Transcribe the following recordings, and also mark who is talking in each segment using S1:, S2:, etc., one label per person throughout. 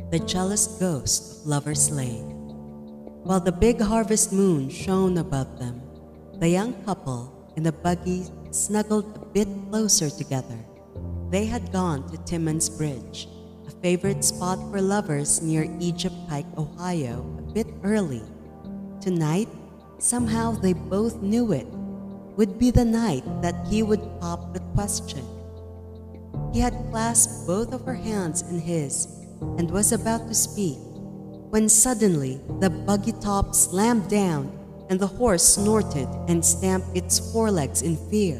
S1: The jealous ghost of Lover's Lane. While the big harvest moon shone above them, the young couple in the buggy snuggled a bit closer together. They had gone to Timmons Bridge, a favorite spot for lovers near Egypt Pike, Ohio, a bit early. Tonight, somehow they both knew it, would be the night that he would pop the question. He had clasped both of her hands in his and was about to speak when suddenly the buggy top slammed down and the horse snorted and stamped its forelegs in fear.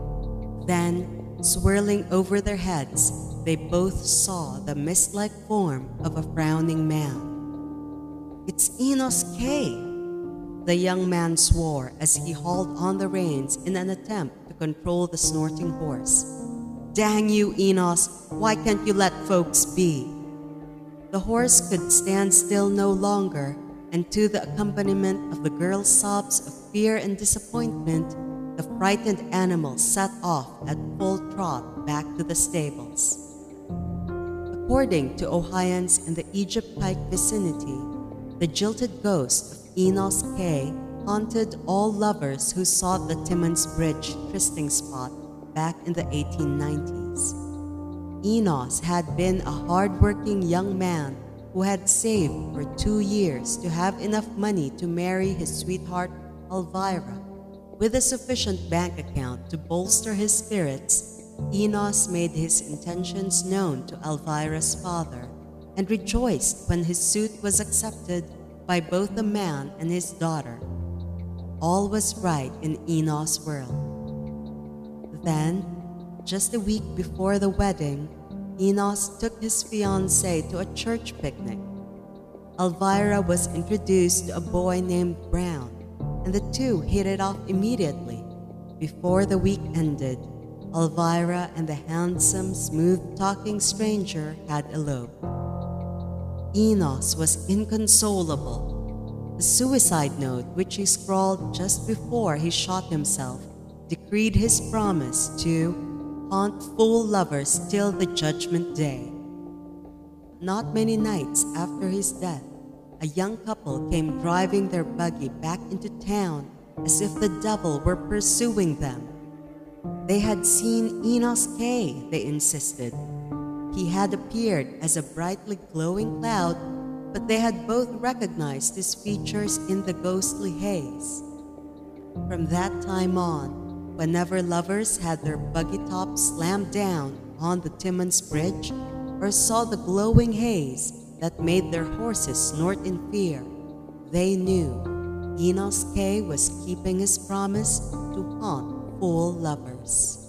S1: Then, swirling over their heads, they both saw the mist-like form of a frowning man. "It's Enos K," the young man swore as he hauled on the reins in an attempt to control the snorting horse. "Dang you, Enos, why can't you let folks be?" The horse could stand still no longer, and to the accompaniment of the girl's sobs of fear and disappointment, the frightened animal set off at full trot back to the stables. According to Ohioans in the Egypt Pike vicinity, the jilted ghost of Enos K haunted all lovers who sought the Timmons Bridge trysting spot back in the 1890s. Enos had been a hard-working young man who had saved for 2 years to have enough money to marry his sweetheart, Elvira. With a sufficient bank account to bolster his spirits, Enos made his intentions known to Elvira's father and rejoiced when his suit was accepted by both the man and his daughter. All was right in Enos' world. Then, just a week before the wedding, Enos took his fiancée to a church picnic. Elvira was introduced to a boy named Brown, and the two hit it off immediately. Before the week ended, Elvira and the handsome, smooth-talking stranger had eloped. Enos was inconsolable. The suicide note, which he scrawled just before he shot himself, decreed his promise to haunt fool lovers till the judgment day. Not many nights after his death, a young couple came driving their buggy back into town as if the devil were pursuing them. They had seen Enos K, they insisted. He had appeared as a brightly glowing cloud, but they had both recognized his features in the ghostly haze. From that time on, whenever lovers had their buggy tops slammed down on the Timmons Bridge or saw the glowing haze that made their horses snort in fear, they knew Enos K was keeping his promise to haunt fool lovers.